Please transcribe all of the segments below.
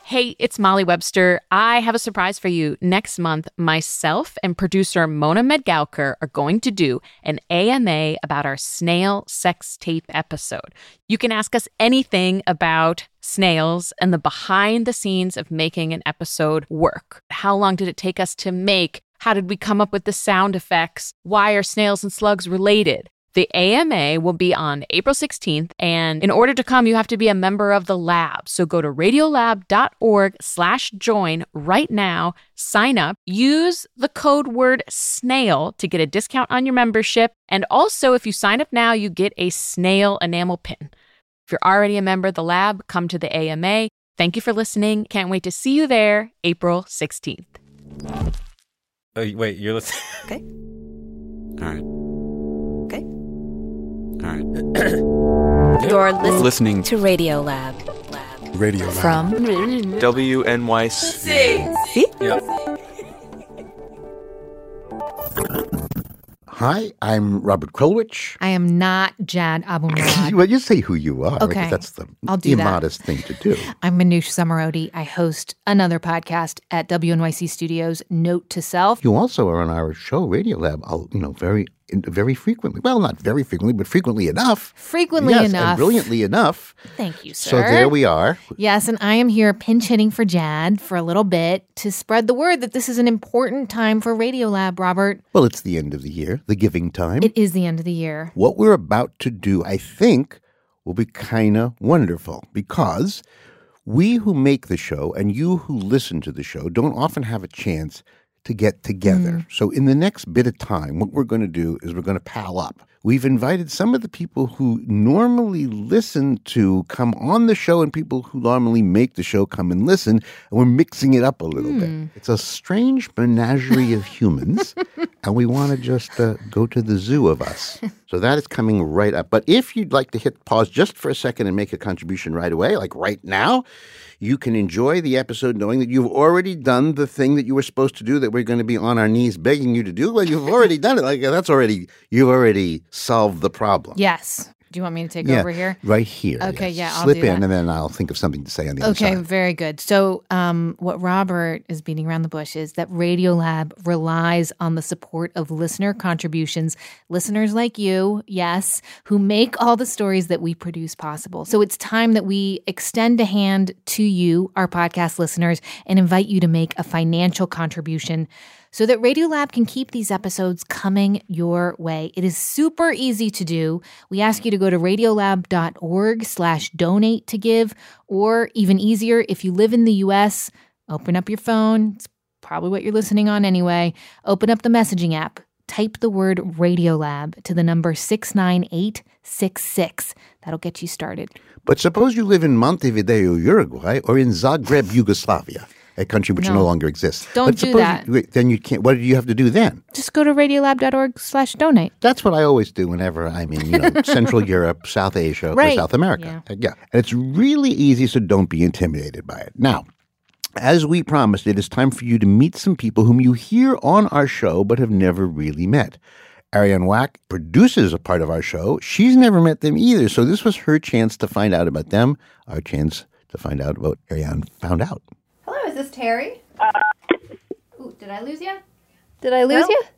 Hey, it's Molly Webster. I have a surprise for you. Next month, myself and producer Mona Medgalker are going to do an AMA about our snail sex tape episode. You can ask us anything about snails and the behind the scenes of making an episode work. How long did it take us to make? How did we come up with the sound effects? Why are snails and slugs related? The AMA will be on April 16th, and in order to come, you have to be a member of the lab. So go to radiolab.org/join right now, sign up, use the code word SNAIL to get a discount on your membership. And also, if you sign up now, you get a snail enamel pin. If you're already a member of the lab, come to the AMA. Thank you for listening. Can't wait to see you there, April 16th. Oh, wait, you're listening? Okay. All right. Okay. All right. You're listening to Radiolab. Radio Lab. From WNYC. See? Yep. Hi, I'm Robert Krulwich. I am not Jad Abumrad. Well, you say who you are. Okay. Because that's the I'll do that. immodest thing to do. I'm Manoush Samarodi. I host another podcast at WNYC Studios, Note to Self. You also are on our show, Radiolab, very frequently. Well, not very frequently, but frequently enough. Frequently Yes, enough. and brilliantly enough. Thank you, sir. So there we are. Yes, and I am here pinch hitting for Jad for a little bit to spread the word that this is an important time for Radiolab, Robert. Well, it's the end of the year, the giving time. It is the end of the year. What we're about to do, I think, will be kind of wonderful because we who make the show and you who listen to the show don't often have a chance to get together. So in the next bit of time, what we're going to do is we're going to pal up. We've invited some of the people who normally listen to come on the show and people who normally make the show come and listen, and we're mixing it up a little bit. It's a strange menagerie of humans, and we want to just go to the zoo of us. So that is coming right up. But if you'd like to hit pause just for a second and make a contribution right away, like right now, you can enjoy the episode knowing that you've already done the thing that you were supposed to do that we're going to be on our knees begging you to do. Well, you've already done it. Like you've already solved the problem. Yes. Do you want me to take over here? Right here. Okay, yes. yeah, I'll Slip do in that. and then I'll think of something to say on the other Okay, side. very good. So what Robert is beating around the bush is that Radiolab relies on the support of listener contributions, listeners like you, yes, who make all the stories that we produce possible. So it's time that we extend a hand to you, our podcast listeners, and invite you to make a financial contribution so that Radiolab can keep these episodes coming your way. It is super easy to do. We ask you to go to radiolab.org/donate to give, or even easier, if you live in the U.S., open up your phone. It's probably what you're listening on anyway. Open up the messaging app. Type the word Radiolab to the number 69866. That'll get you started. But suppose you live in Montevideo, Uruguay, or in Zagreb, Yugoslavia, a country which no longer exists. Don't but do suppose that. Then you can't. What do you have to do then? Just go to radiolab.org/donate. That's what I always do whenever I'm in, Central Europe, South Asia, Right. or South America. Yeah. And it's really easy, so don't be intimidated by it. Now, as we promised, it is time for you to meet some people whom you hear on our show but have never really met. Ariane Wack produces a part of our show. She's never met them either, so this was her chance to find out about them, our chance to find out about Ariane found out. Hello, is this Terry? Ooh, did I lose you? Did I lose you?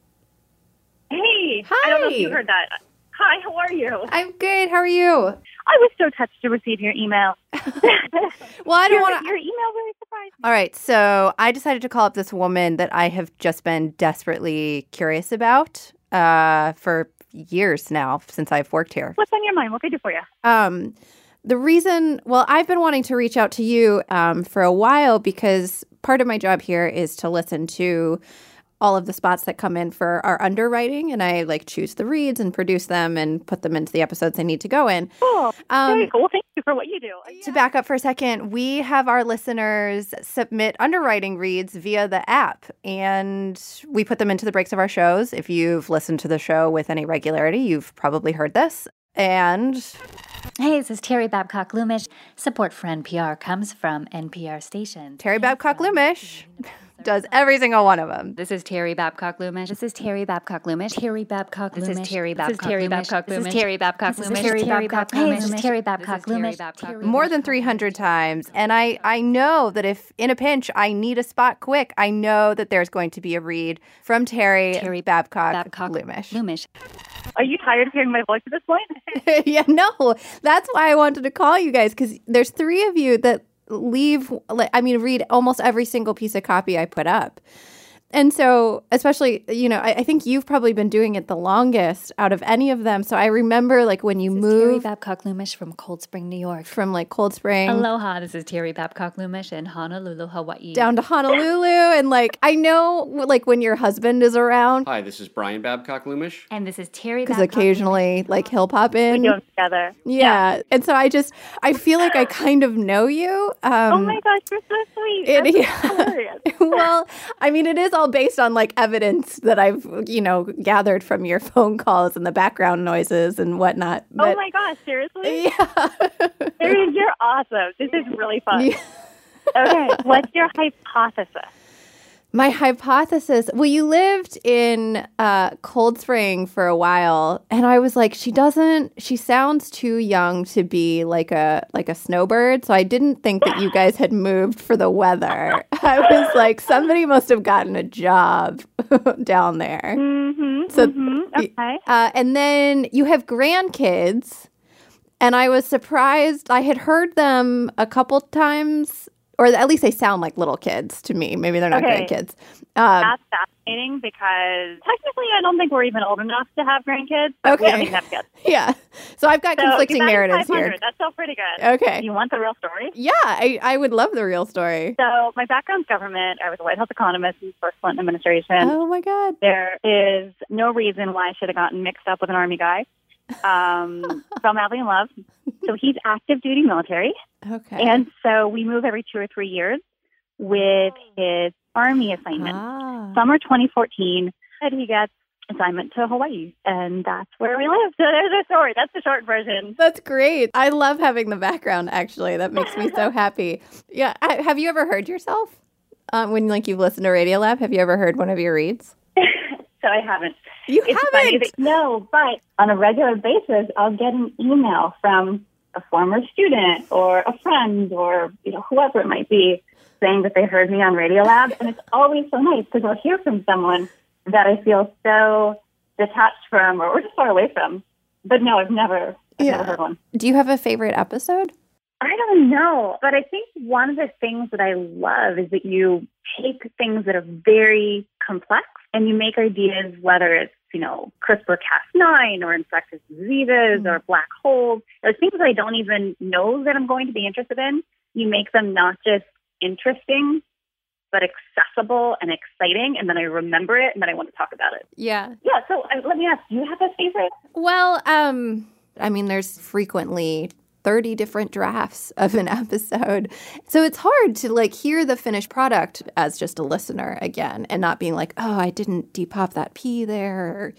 Hey, Hi. I don't know if you heard that. Hi, how are you? I'm good. How are you? I was so touched to receive your email. Well, I don't want to. Your email really surprised me. All right, so I decided to call up this woman that I have just been desperately curious about for years now since I've worked here. What's on your mind? What can I do for you? The reason, well, I've been wanting to reach out to you for a while because part of my job here is to listen to all of the spots that come in for our underwriting, and I choose the reads and produce them and put them into the episodes they need to go in. Cool. Very cool. Thank you for what you do. To back up for a second, we have our listeners submit underwriting reads via the app, and we put them into the breaks of our shows. If you've listened to the show with any regularity, you've probably heard this. And hey, this is Terry Babcock-Loomish. Support for NPR comes from NPR stations. Terry Babcock-Loomish. does every single one of them. This is Terry Babcock Loomish. This is Terry Babcock Loomish. Terry Babcock Loomish. This is Terry Babcock Loomish. This is Terry Babcock This is Loomish. Terry Babcock Loomish. This is Terry Babcock Loomish. More than 300 times. And I know that if in a pinch I need a spot quick, I know that there's going to be a read from Terry Babcock Loomish. Are you tired of hearing my voice at this point? Yeah, no. That's why I wanted to call you guys, because there's three of you that read almost every single piece of copy I put up. And so, especially, I think you've probably been doing it the longest out of any of them. So I remember, like, when you moved... Terry Babcock Loomish from Cold Spring, New York. From, like, Cold Spring... Aloha, this is Terry Babcock Loomish in Honolulu, Hawaii. Down to Honolulu. And, like, I know, like, when your husband is around... Hi, this is Brian Babcock Loomish. And this is Terry Babcock. Because occasionally, like, he'll pop in. We do them together. Yeah. And so I feel like I kind of know you. Oh, my gosh, you're so sweet. Hilarious. Well, I mean, it is all based on, like, evidence that I've, gathered from your phone calls and the background noises and whatnot. But, oh my gosh, seriously? Yeah. You're awesome. This is really fun. Yeah. Okay, what's your hypothesis? My hypothesis, well, you lived in Cold Spring for a while, and I was like, she sounds too young to be like a snowbird, so I didn't think that you guys had moved for the weather. I was like, somebody must have gotten a job down there. Okay. And then you have grandkids, and I was surprised. I had heard them a couple times, or at least they sound like little kids to me. Maybe they're not grandkids. That's fascinating because technically I don't think we're even old enough to have grandkids. Okay. We don't even have kids. Yeah. So I've got conflicting narratives here. That's still pretty good. Okay. You want the real story? Yeah, I would love the real story. So my background's government. I was a White House economist in the first Clinton administration. Oh, my God. There is no reason why I should have gotten mixed up with an Army guy. Fell madly in love. So he's active duty military. Okay. And so we move every 2 or 3 years with his Army assignment. Summer 2014, and he gets assignment to Hawaii, and that's where we live. So there's a story. That's the short version. That's great. I love having the background, actually. That makes me so happy. Yeah. Have you ever heard yourself? When, like, you've listened to Radiolab, have you ever heard one of your reads? So I haven't. You haven't? No, but on a regular basis, I'll get an email from a former student or a friend or whoever it might be saying that they heard me on Radiolab, and it's always so nice because I'll hear from someone that I feel so detached from or just far away from. But no, I've never heard one. Do you have a favorite episode? I don't know, but I think one of the things that I love is that you take things that are very complex and you make ideas, whether it's, CRISPR-Cas9 or infectious diseases or black holes, those things that I don't even know that I'm going to be interested in. You make them not just interesting, but accessible and exciting, and then I remember it, and then I want to talk about it. Yeah. Yeah, so let me ask, do you have a favorite? Well, there's frequently 30 different drafts of an episode. So it's hard to, like, hear the finished product as just a listener again and not being like, oh, I didn't depup that P there, or,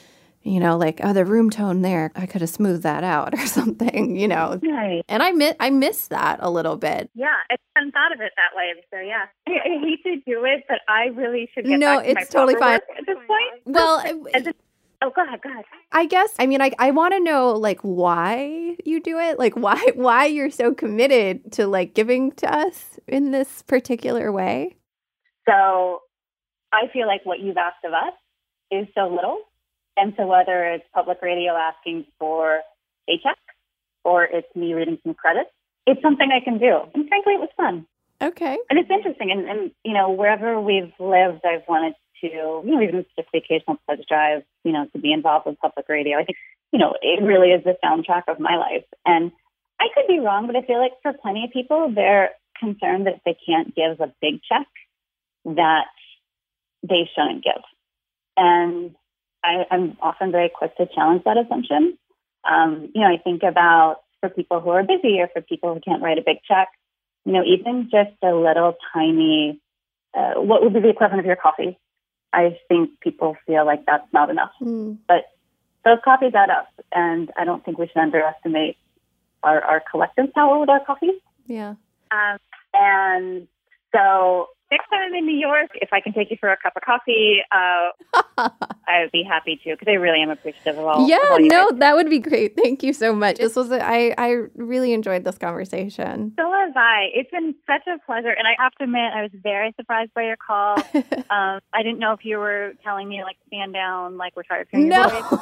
the room tone there, I could have smoothed that out or something, Right. And I miss that a little bit. Yeah, I hadn't thought of it that way. So, yeah. I hate to do it, but I really should get back to my it's totally fine. At this point. Well, oh, go ahead. I guess, I want to know, like, why you do it, like, why you're so committed to, like, giving to us in this particular way. So I feel like what you've asked of us is so little. And so whether it's public radio asking for a check or it's me reading some credits, it's something I can do. And frankly, it was fun. Okay. And it's interesting. And wherever we've lived, I've wanted to, even just the occasional pledge drive, to be involved with public radio. I think, it really is the soundtrack of my life. And I could be wrong, but I feel like for plenty of people, they're concerned that if they can't give a big check, that they shouldn't give. And I'm often very quick to challenge that assumption. I think about for people who are busy or for people who can't write a big check, even just a little tiny, what would be the equivalent of your coffee? I think people feel like that's not enough. But those coffees add up, and I don't think we should underestimate our collective power with our coffee. Yeah. And so next time I'm in New York, if I can take you for a cup of coffee, I would be happy to, because I really am appreciative of all. Yeah, of all you no, guys. that would be great. Thank you so much. I really enjoyed this conversation. So have I. It's been such a pleasure, and I have to admit, I was very surprised by your call. I didn't know if you were telling me, like, stand down, like, we're tired of hearing your voice,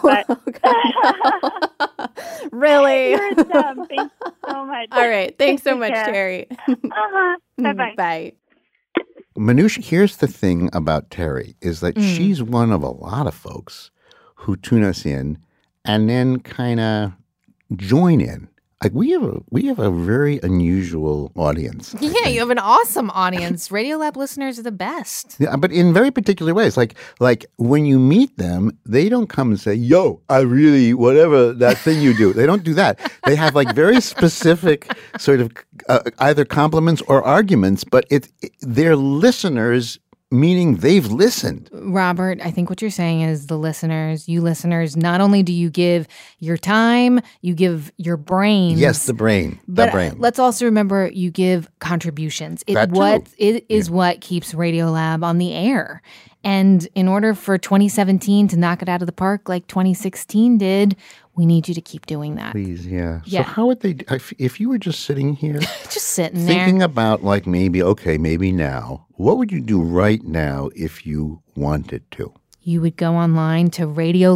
but Really? you're dumb. Thanks so much. All right. Thanks so much, Yeah. Terry. Bye-bye. Bye. Manoush, here's the thing about Terry is that she's one of a lot of folks who tune us in and then kind of join in. Like we have a very unusual audience. Yeah, you have an awesome audience. Radiolab listeners are the best. Yeah, but in very particular ways. Like when you meet them, they don't come and say, "Yo, I really whatever that thing you do." They don't do that. They have like very specific sort of either compliments or arguments, but they're listeners. Meaning they've listened. Robert, I think what you're saying is you listeners, not only do you give your time, you give your brains. Yes, the brain. But let's also remember you give contributions. It is what keeps Radiolab on the air. And in order for 2017 to knock it out of the park like 2016 did, we need you to keep doing that. Please, yeah. Yeah. So how would they, if you were just sitting here, just sitting thinking there, about like maybe now, what would you do right now if you wanted to? you would go online to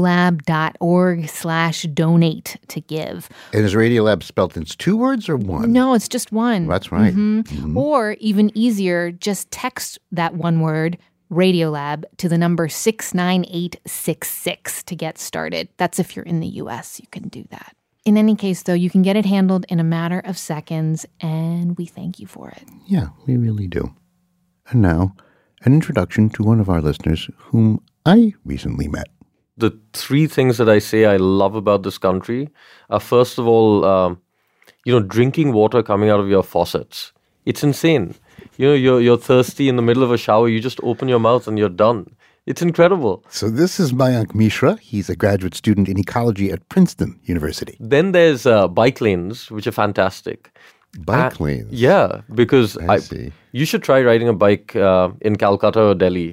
radiolab.org/donate to give. And is Radiolab spelled in 2 words or 1? No, it's just 1. That's right. Mm-hmm. Or even easier, just text that one word, Radiolab, to the number 69866 to get started. That's if you're in the U.S. You can do that. In any case, though, you can get it handled in a matter of seconds, and we thank you for it. Yeah, we really do. And now, an introduction to one of our listeners whom I recently met. The 3 things that I say I love about this country are, first of all, drinking water coming out of your faucets. It's insane. You're thirsty in the middle of a shower. You just open your mouth and you're done. It's incredible. So this is Mayank Mishra. He's a graduate student in ecology at Princeton University. Then there's bike lanes, which are fantastic. Bike lanes? Yeah, because I see. You should try riding a bike in Calcutta or Delhi.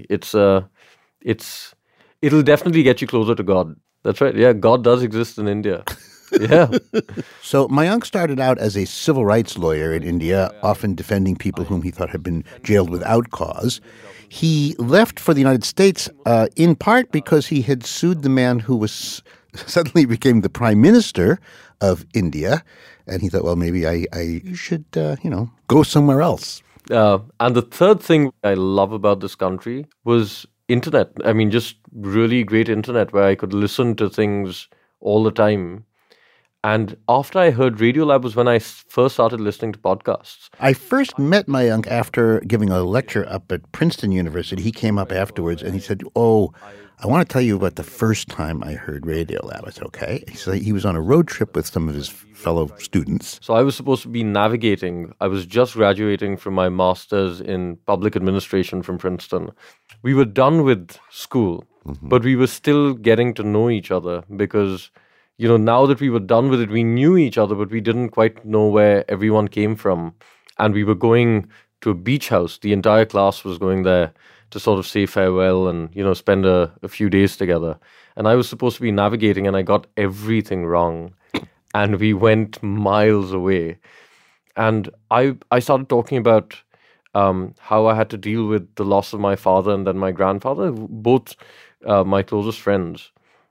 It'll definitely get you closer to God. That's right. Yeah, God does exist in India. Yeah. So Mayank started out as a civil rights lawyer in India, often defending people whom he thought had been jailed without cause. He left for the United States in part because he had sued the man who was suddenly became the prime minister of India. And he thought, well, maybe I should, go somewhere else. And the third thing I love about this country was internet. I mean, just really great internet where I could listen to things all the time. And after I heard Radiolab was when I first started listening to podcasts. I first met Mayank after giving a lecture up at Princeton University. He came up afterwards and he said, I want to tell you about the first time I heard Radiolab. I said, okay. He said he was on a road trip with some of his fellow students. So I was supposed to be navigating. I was just graduating from my master's in public administration from Princeton. We were done with school, but we were still getting to know each other because, now that we were done with it, we knew each other, but we didn't quite know where everyone came from. And we were going to a beach house. The entire class was going there to sort of say farewell and, spend a few days together. And I was supposed to be navigating and I got everything wrong. And we went miles away. And I started talking about how I had to deal with the loss of my father and then my grandfather, both my closest friends.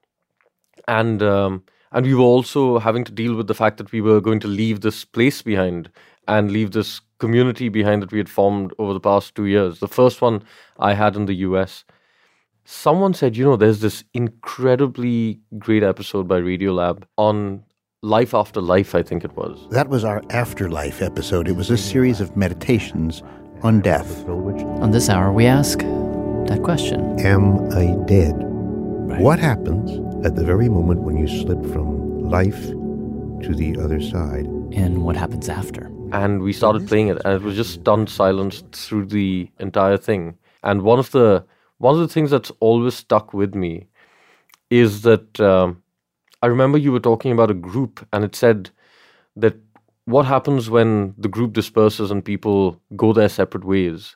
And we were also having to deal with the fact that we were going to leave this place behind and leave this community behind that we had formed over the past 2 years. The first one I had in the US. Someone said, there's this incredibly great episode by Radiolab on Life After Life, I think it was. That was our Afterlife episode. It was a series of meditations on death. On this hour, we ask that question. Am I dead? Right. What happens at the very moment when you slip from life to the other side? And what happens after? And we started playing it, and it was just stunned silence through the entire thing. And one of the things that's always stuck with me is that I remember you were talking about a group, and it said that what happens when the group disperses and people go their separate ways?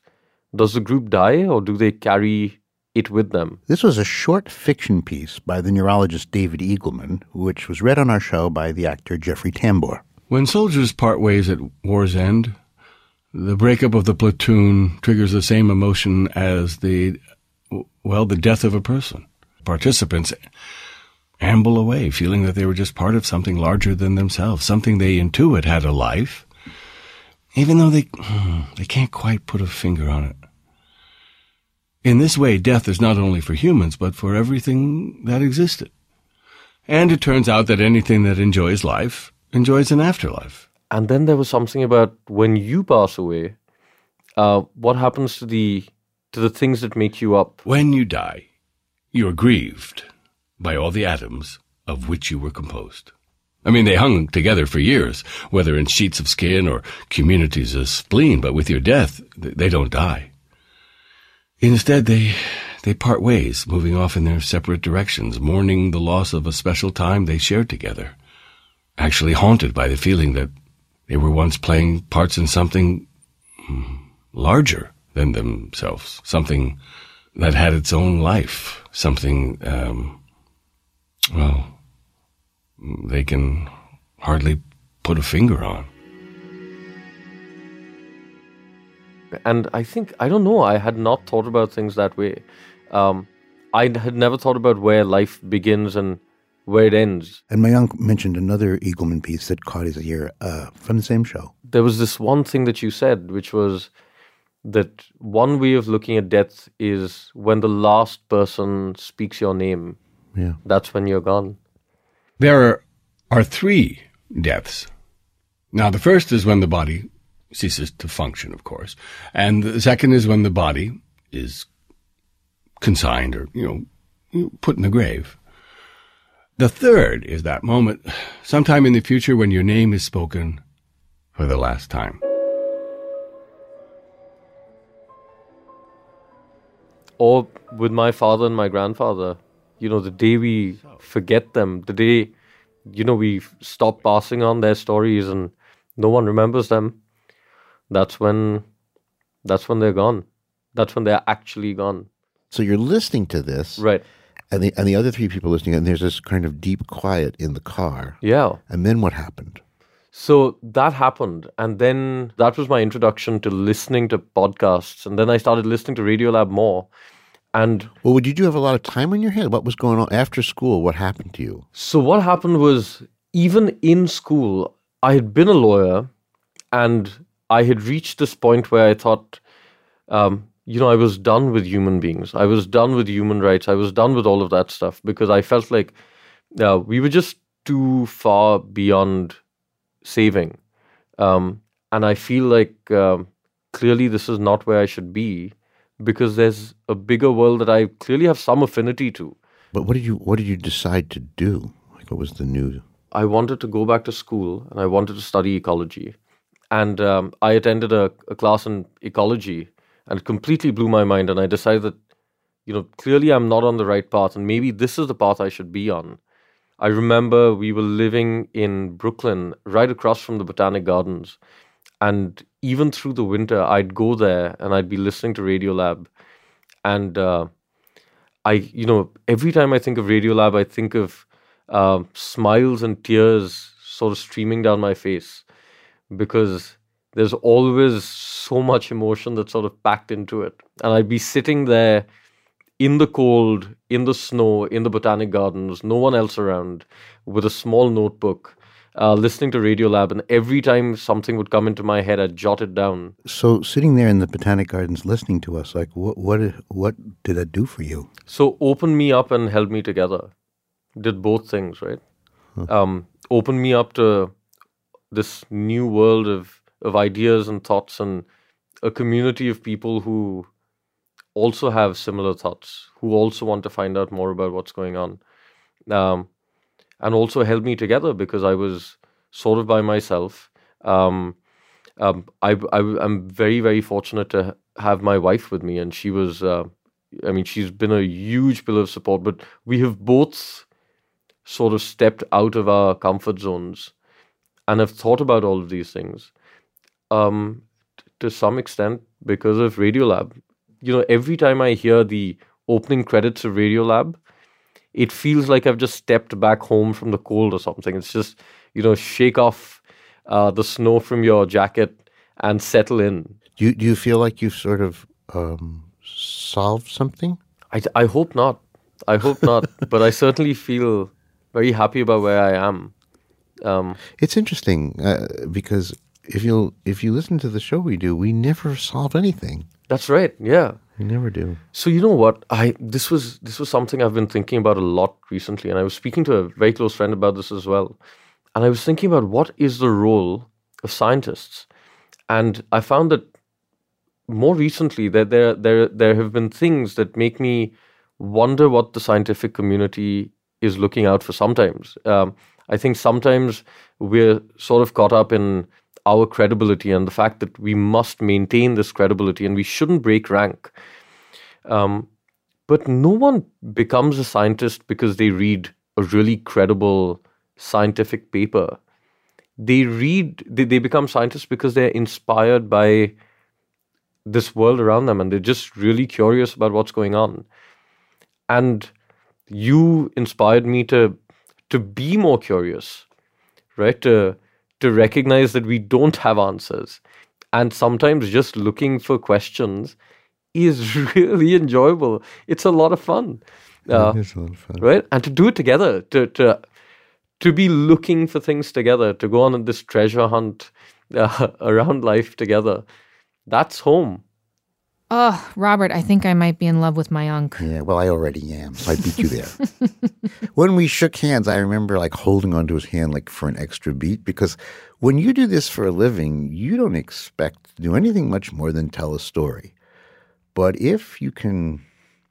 Does the group die or do they carry it with them? This was a short fiction piece by the neurologist David Eagleman, which was read on our show by the actor Jeffrey Tambor. When soldiers part ways at war's end, the breakup of the platoon triggers the same emotion as the death of a person. Participants amble away, feeling that they were just part of something larger than themselves, something they intuit had a life, even though they can't quite put a finger on it. In this way, death is not only for humans, but for everything that existed. And it turns out that anything that enjoys life enjoys an afterlife. And then there was something about when you pass away, what happens to the things that make you up? When you die, you are grieved by all the atoms of which you were composed. I mean, they hung together for years, whether in sheets of skin or communities of spleen, but with your death, they don't die. Instead, they part ways, moving off in their separate directions, mourning the loss of a special time they shared together, actually haunted by the feeling that they were once playing parts in something larger than themselves, something that had its own life, something, they can hardly put a finger on. And I don't know, I had not thought about things that way. I had never thought about where life begins and where it ends. And Mayank mentioned another Eagleman piece that caught his ear from the same show. There was this one thing that you said, which was that one way of looking at death is when the last person speaks your name. Yeah. That's when you're gone. There are three deaths. Now, the first is when the body ceases to function, of course. And the second is when the body is consigned or, put in the grave. The third is that moment, sometime in the future, when your name is spoken for the last time. Or with my father and my grandfather, the day we forget them, the day, we stop passing on their stories and no one remembers them, that's when they're gone. That's when they're actually gone. So you're listening to this. Right. And the other three people listening, and there's this kind of deep quiet in the car. Yeah. And then what happened? So that happened. And then that was my introduction to listening to podcasts. And then I started listening to Radiolab more. And did you have a lot of time on your hands? What was going on after school? What happened to you? So what happened was, even in school, I had been a lawyer and I had reached this point where I thought, I was done with human beings. I was done with human rights. I was done with all of that stuff because I felt like we were just too far beyond saving. And I feel like clearly this is not where I should be because there's a bigger world that I clearly have some affinity to. But what did you decide to do? Like, what was the new? I wanted to go back to school and I wanted to study ecology. And I attended a class in ecology and it completely blew my mind. And I decided that, clearly I'm not on the right path and maybe this is the path I should be on. I remember we were living in Brooklyn, right across from the Botanic Gardens. And even through the winter, I'd go there and I'd be listening to Radiolab. And every time I think of Radiolab, I think of smiles and tears sort of streaming down my face because there's always so much emotion that's sort of packed into it. And I'd be sitting there in the cold, in the snow, in the Botanic Gardens, no one else around, with a small notebook, listening to Radiolab. And every time something would come into my head, I'd jot it down. So sitting there in the Botanic Gardens listening to us, like what did that do for you? So opened me up and held me together. Did both things, right? Huh. Opened me up to this new world of ideas and thoughts and a community of people who also have similar thoughts, who also want to find out more about what's going on. And also held me together because I was sort of by myself. I'm very, very fortunate to have my wife with me, and she was, she's been a huge pillar of support, but we have both sort of stepped out of our comfort zones and have thought about all of these things. to some extent because of Radiolab. Every time I hear the opening credits of Radiolab, it feels like I've just stepped back home from the cold or something. It's just, shake off the snow from your jacket and settle in. Do you feel like you've sort of solved something? I hope not. I hope not. But I certainly feel very happy about where I am. It's interesting because if you listen to the show we do, we never solve anything. That's right. Yeah, we never do. So you know what? This was something I've been thinking about a lot recently, and I was speaking to a very close friend about this as well. And I was thinking about what is the role of scientists, and I found that more recently that there have been things that make me wonder what the scientific community is looking out for. Sometimes I think sometimes we're sort of caught up in our credibility and the fact that we must maintain this credibility and we shouldn't break rank. But no one becomes a scientist because they read a really credible scientific paper. They become scientists because they're inspired by this world around them and they're just really curious about what's going on. And you inspired me to be more curious, right? To recognize that we don't have answers. And sometimes just looking for questions is really enjoyable. It's a lot of fun. It is a lot of fun. Right? And to do it together, to be looking for things together, to go on this treasure hunt around life together, that's home. Oh, Robert, I think I might be in love with my unc. Yeah, well, I already am, so I beat you there. When we shook hands, I remember like holding onto his hand like for an extra beat, because when you do this for a living, you don't expect to do anything much more than tell a story. But if you can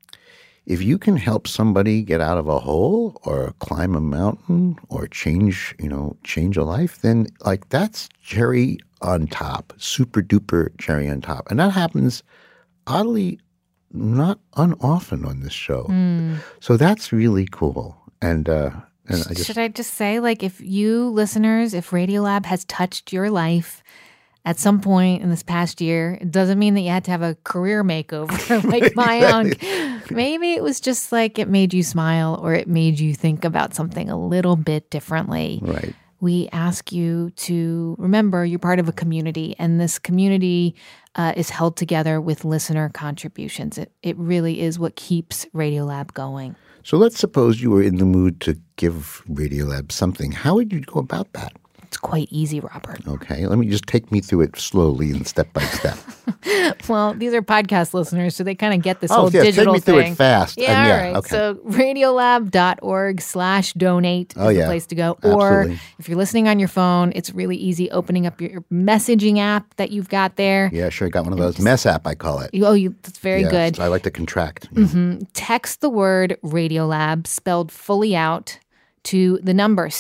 help somebody get out of a hole or climb a mountain or change a life, then like that's cherry on top, super duper cherry on top. And that happens oddly not unoften on this show. So that's really cool. And should I just say, like, if you listeners, if Radiolab has touched your life at some point in this past year, it doesn't mean that you had to have a career makeover like my unc. Maybe it was just like it made you smile or it made you think about something a little bit differently. Right. We ask you to remember you're part of a community, and this community is held together with listener contributions. It really is what keeps Radiolab going. So let's suppose you were in the mood to give Radiolab something. How would you go about that? It's quite easy, Robert. Okay, let me just take me through it slowly and step by step. Well, these are podcast listeners, so they kind of get this whole digital thing. Take me through it fast. Yeah, all right. Okay. So radiolab.org/donate is the place to go. Absolutely. Or if you're listening on your phone, it's really easy opening up your messaging app that you've got there. Yeah, sure. I got one of those. Mess app, I call it. That's very good. I like to contract. Mm-hmm. Text the word Radiolab spelled fully out to the number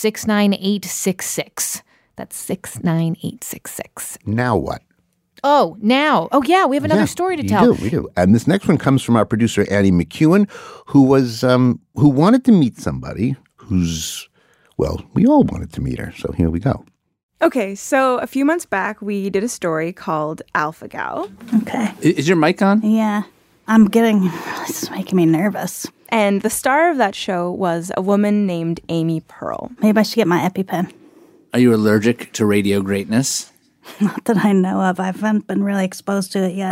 69866. That's 69866. Now what? Oh, now. Oh, yeah, we have another story to tell. We do. And this next one comes from our producer, Annie McEwen, who wanted to meet somebody we all wanted to meet her. So here we go. Okay, so a few months back, we did a story called Alpha Gal. Okay. Is your mic on? Yeah. This is making me nervous. And the star of that show was a woman named Amy Pearl. Maybe I should get my EpiPen. Are you allergic to radio greatness? Not that I know of. I haven't been really exposed to it yet.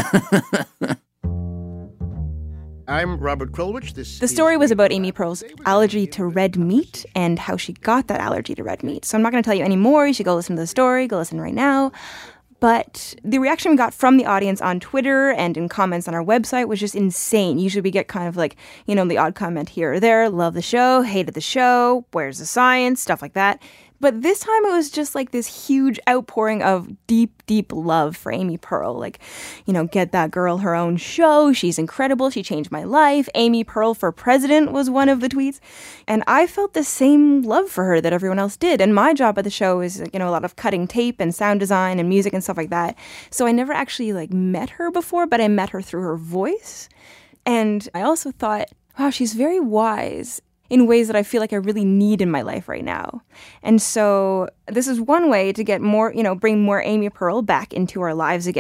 I'm Robert Krulwich. The story was about Amy Pearl's allergy to red meat and how she got that allergy to red meat. So I'm not going to tell you any more. You should go listen to the story. Go listen right now. But the reaction we got from the audience on Twitter and in comments on our website was just insane. Usually we get kind of like, the odd comment here or there. Love the show, hated the show, where's the science, stuff like that. But this time it was just like this huge outpouring of deep, deep love for Amy Pearl. Like, get that girl her own show. She's incredible. She changed my life. Amy Pearl for president was one of the tweets. And I felt the same love for her that everyone else did. And my job at the show is, a lot of cutting tape and sound design and music and stuff like that. So I never actually met her before, but I met her through her voice. And I also thought, wow, she's very wise in ways that I feel like I really need in my life right now. And so this is one way to get more, bring more Amy Pearl back into our lives again.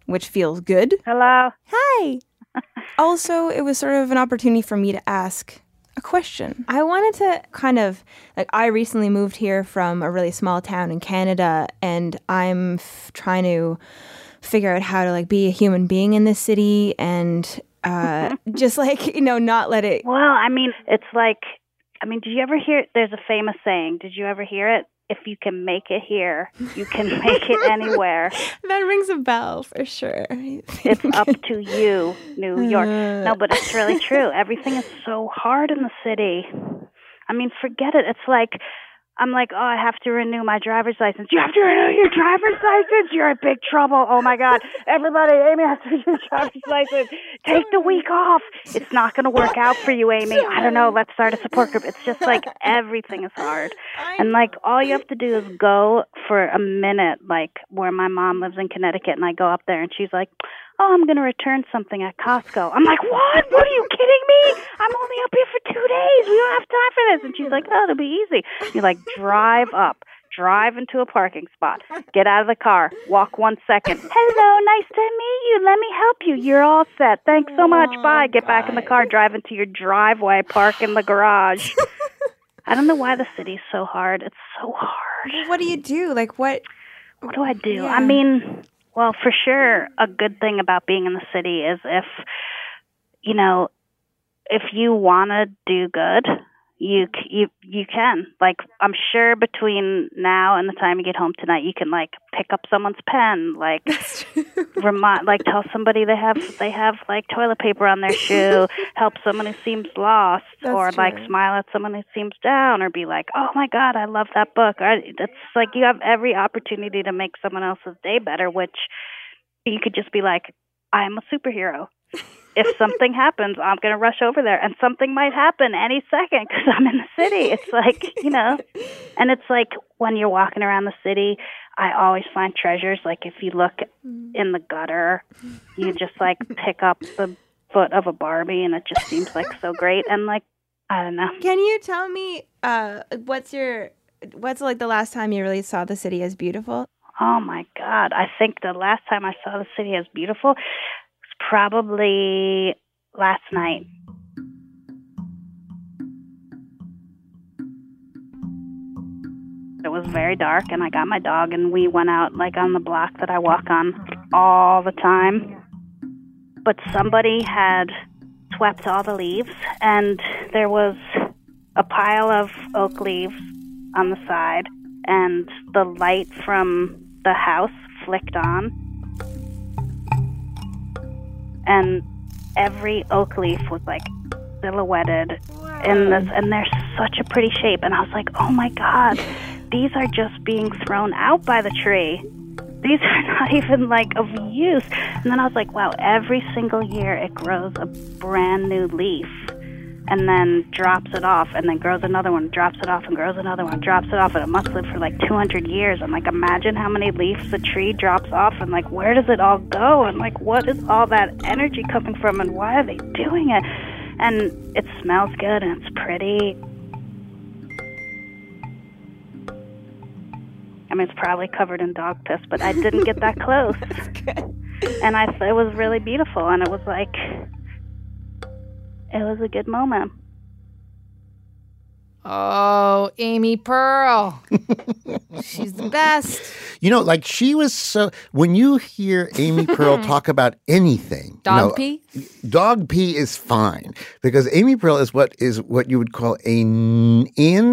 which feels good. Hello. Hi. Also, it was sort of an opportunity for me to ask a question. I wanted to kind of, I recently moved here from a really small town in Canada, and I'm trying to figure out how to, be a human being in this city and just, not let it... Well, it's did you ever hear, there's a famous saying, did you ever hear it? If you can make it here, you can make it anywhere. That rings a bell for sure. It's up to you, New York. No, but it's really true. Everything is so hard in the city. Forget it. It's I'm I have to renew my driver's license. You have to renew your driver's license? You're in big trouble. Oh, my God. Everybody, Amy has to renew your driver's license. Take the week off. It's not going to work out for you, Amy. I don't know. Let's start a support group. It's just everything is hard. And all you have to do is go for a minute, where my mom lives in Connecticut, and I go up there, and she's like, oh, I'm going to return something at Costco. I'm like, what? What, are you kidding me? I'm only up here for 2 days. We don't have time for this. And she's like, oh, it'll be easy. You're drive up, drive into a parking spot, get out of the car, walk 1 second. Hello, nice to meet you. Let me help you. You're all set. Thanks so much. Bye. Get back in the car, drive into your driveway, park in the garage. I don't know why the city's so hard. It's so hard. What do you do? What do I do? Yeah. Well, for sure, a good thing about being in the city is if you want to do good, you can. I'm sure between now and the time you get home tonight, you can pick up someone's pen, tell somebody they have toilet paper on their shoe, help someone who seems lost, or smile at someone who seems down, or be like, oh my God, I love that book. It's you have every opportunity to make someone else's day better, which you could just be like, I'm a superhero. If something happens, I'm going to rush over there, and something might happen any second because I'm in the city. It's and it's when you're walking around the city, I always find treasures. If you look in the gutter, you just pick up the foot of a Barbie, and it just seems so great. And I don't know. Can you tell me what's the last time you really saw the city as beautiful? Oh my God. I think the last time I saw the city as beautiful was probably last night. It was very dark, and I got my dog, and we went out on the block that I walk on all the time. But somebody had swept all the leaves, and there was a pile of oak leaves on the side, and the light from the house flicked on, and every oak leaf was silhouetted in this, and they're such a pretty shape. And I was like, oh my God, these are just being thrown out by the tree. These are not even of use. And then I was like, wow, every single year it grows a brand new leaf, and then drops it off, and then grows another one, drops it off, and grows another one, drops it off, and it must live for 200 years. I'm imagine how many leaves a tree drops off, and where does it all go, and what is all that energy coming from, and why are they doing it? And it smells good, and it's pretty. It's probably covered in dog piss, but I didn't get that close. And it was really beautiful, and it was it was a good moment. Oh, Amy Pearl. She's the best. She was so... When you hear Amy Pearl talk about anything... Dog pee? Dog pee is fine. Because Amy Pearl is what you would call an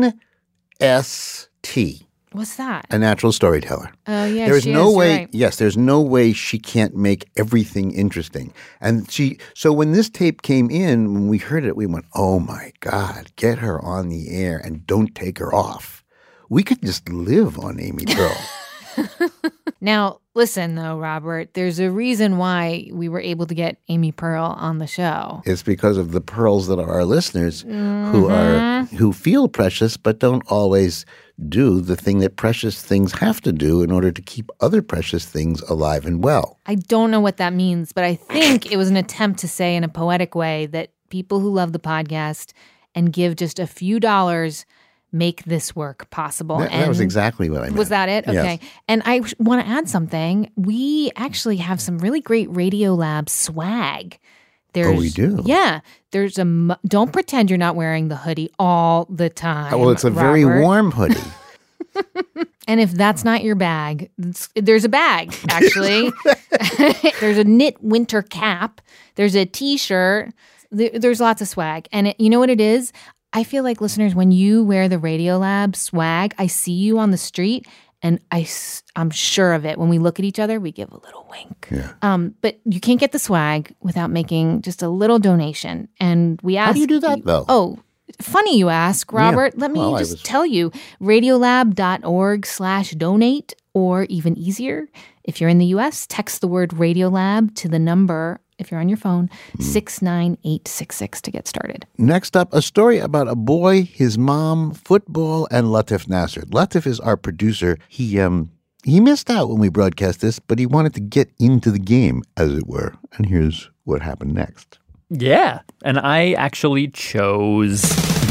NST. What's that? A natural storyteller. Oh, yeah, There's she no is, way. right. Yes, there's no way she can't make everything interesting. And so when this tape came in, when we heard it, we went, oh my God, get her on the air and don't take her off. We could just live on Amy Pearl. Now, listen, though, Robert, there's a reason why we were able to get Amy Pearl on the show. It's because of the pearls that are our listeners who feel precious but don't always do the thing that precious things have to do in order to keep other precious things alive and well. I don't know what that means, but I think it was an attempt to say in a poetic way that people who love the podcast and give just a few dollars make this work possible. That was exactly what I meant. Was that it? Okay. Yes. And I want to add something. We actually have some really great Radiolab swag. We do? Yeah. There's don't pretend you're not wearing the hoodie all the time. Well, it's a very warm hoodie. And if that's not your bag, there's a bag, actually. There's a knit winter cap. There's a T-shirt. There's lots of swag. And you know what it is? I feel like, listeners, when you wear the Radiolab swag, I see you on the street, and I'm sure of it. When we look at each other, we give a little wink. Yeah. But you can't get the swag without making just a little donation. And we ask... How do you do that, though? Oh, funny you ask, Robert. Let me tell you. Radiolab.org/donate, or even easier, if you're in the U.S., text the word Radiolab to the number, if you're on your phone, 69866 to get started. Next up, a story about a boy, his mom, football, and Latif Nasser. Latif is our producer. He missed out when we broadcast this, but he wanted to get into the game, as it were. And here's what happened next. Yeah, and I actually chose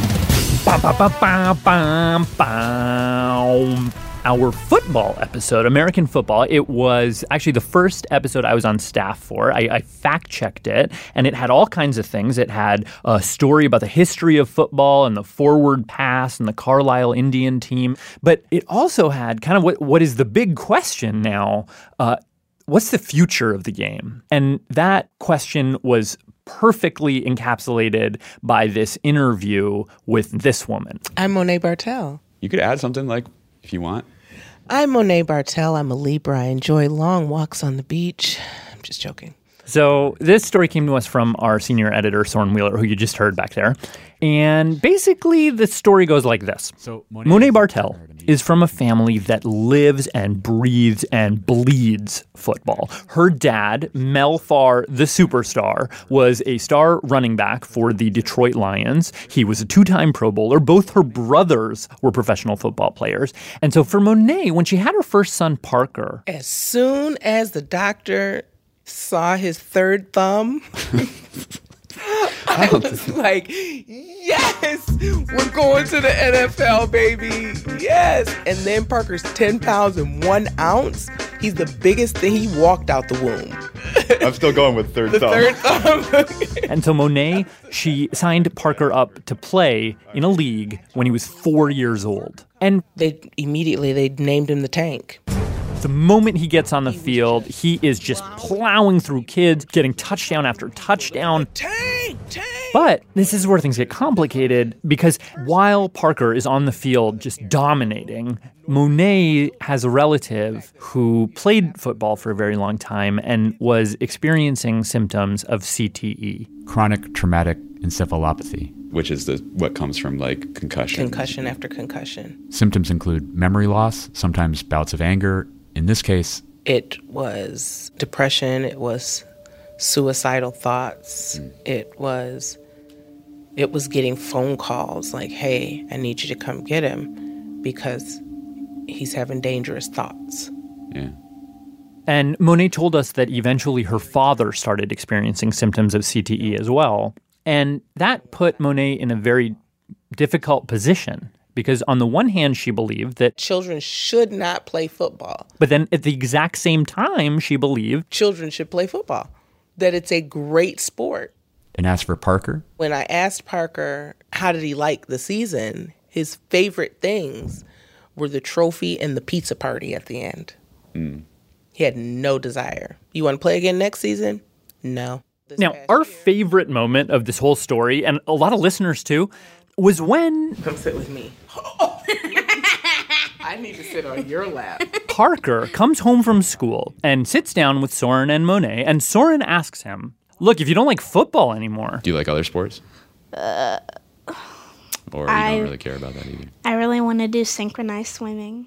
our football episode, American football. It was actually the first episode I was on staff for. I fact-checked it, and it had all kinds of things. It had a story about the history of football and the forward pass and the Carlisle Indian team. But it also had kind of what is the big question now, what's the future of the game? And that question was perfectly encapsulated by this interview with this woman. I'm Monet Bartel. You could add something like, if you want. I'm Monet Bartel. I'm a Libra. I enjoy long walks on the beach. I'm just joking. So this story came to us from our senior editor, Soren Wheeler, who you just heard back there. And basically, the story goes like this. So Monet Bartel is from a family that lives and breathes and bleeds football. Her dad, Mel Farr, the superstar, was a star running back for the Detroit Lions. He was a two-time Pro Bowler. Both her brothers were professional football players. And so for Monet, when she had her first son, Parker... As soon as the doctor saw his third thumb... I was like, yes, we're going to the NFL, baby. Yes. And then Parker's 10 pounds and 1 ounce. He's the biggest thing. He walked out the womb. I'm still going with third thumb. And so Monet, she signed Parker up to play in a league when he was 4 years old. And they named him the Tank. The moment he gets on the field, he is just plowing through kids, getting touchdown after touchdown. Tank! But this is where things get complicated, because while Parker is on the field just dominating, Monet has a relative who played football for a very long time and was experiencing symptoms of CTE. Chronic traumatic encephalopathy. Which is what comes from, like, concussion. Concussion after concussion. Symptoms include memory loss, sometimes bouts of anger. In this case, it was depression. It was suicidal thoughts. It was getting phone calls like, hey, I need you to come get him because he's having dangerous thoughts. Yeah. And Monet told us that eventually her father started experiencing symptoms of CTE as well. And that put Monet in a very difficult position. Because on the one hand, she believed that children should not play football. But then at the exact same time, she believed children should play football, that it's a great sport. And as for Parker? When I asked Parker how did he like the season, his favorite things were the trophy and the pizza party at the end. He had no desire. You want to play again next season? No. Now, our favorite moment of this whole story, and a lot of listeners too, was when... Come sit with me. I need to sit on your lap. Parker comes home from school and sits down with Soren and Monet, and Soren asks him, look, if you don't like football anymore... Do you like other sports? Or you don't really care about that either? I really want to do synchronized swimming.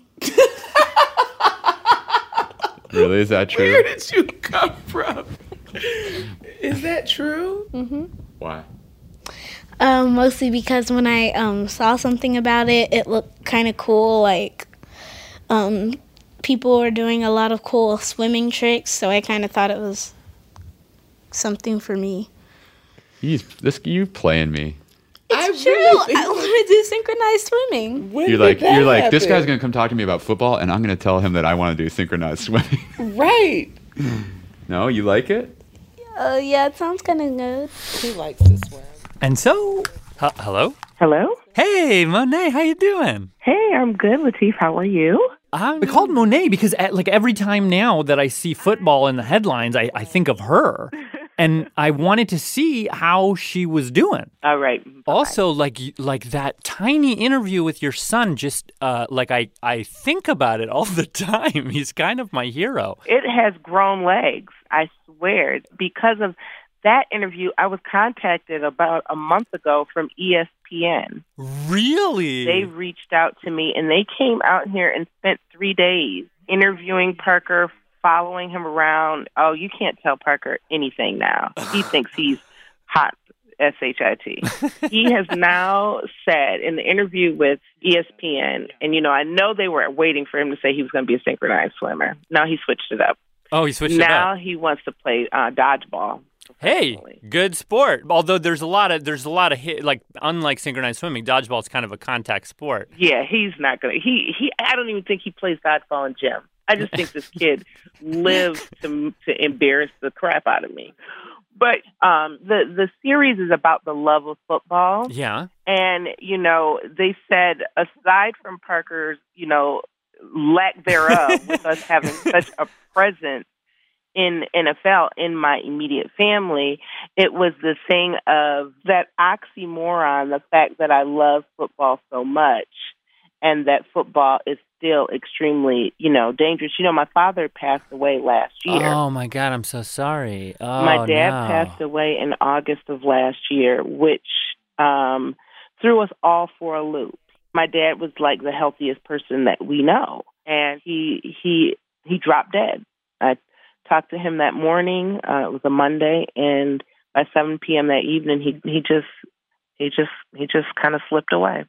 Really? Is that true? Where did you come from? Is that true? Mm-hmm. Why? Mostly because when I saw something about it, it looked kind of cool. Like, people were doing a lot of cool swimming tricks, so I kind of thought it was something for me. You playing me. I true. I want to do synchronized swimming. You're like, this guy's going to come talk to me about football, and I'm going to tell him that I want to do synchronized swimming. Right. No, you like it? Yeah, it sounds kind of good. He likes to swim. And so, hello? Hello? Hey, Monet, how you doing? Hey, I'm good, Latif. How are you? We called Monet because every time now that I see football in the headlines, I think of her. And I wanted to see how she was doing. All right. Bye-bye. Also, like that tiny interview with your son, just I think about it all the time. He's kind of my hero. It has grown legs, I swear. Because of that interview, I was contacted about a month ago from ESPN. Really? They reached out to me, and they came out here and spent 3 days interviewing Parker, following him around. Oh, you can't tell Parker anything now. He thinks he's hot, S-H-I-T. He has now said in the interview with ESPN, and, I know they were waiting for him to say he was going to be a synchronized swimmer. Now he switched it up. Oh, he switched it up. Now he wants to play dodgeball. Hey, good sport. Although there's a lot of unlike synchronized swimming, dodgeball is kind of a contact sport. Yeah, he's not going to. I don't even think he plays dodgeball in gym. I just think this kid lives to embarrass the crap out of me. But the series is about the love of football. Yeah. And, they said, aside from Parker's, lack thereof, with us having such a presence in NFL in my immediate family, it was the thing of that oxymoron, the fact that I love football so much and that football is still extremely, dangerous. My father passed away last year. Oh, my God, I'm so sorry. Oh, my dad passed away in August of last year, which threw us all for a loop. My dad was like the healthiest person that we know, and he dropped dead. I talked to him that morning. It was a Monday, and by 7 p.m. that evening, he just kind of slipped away.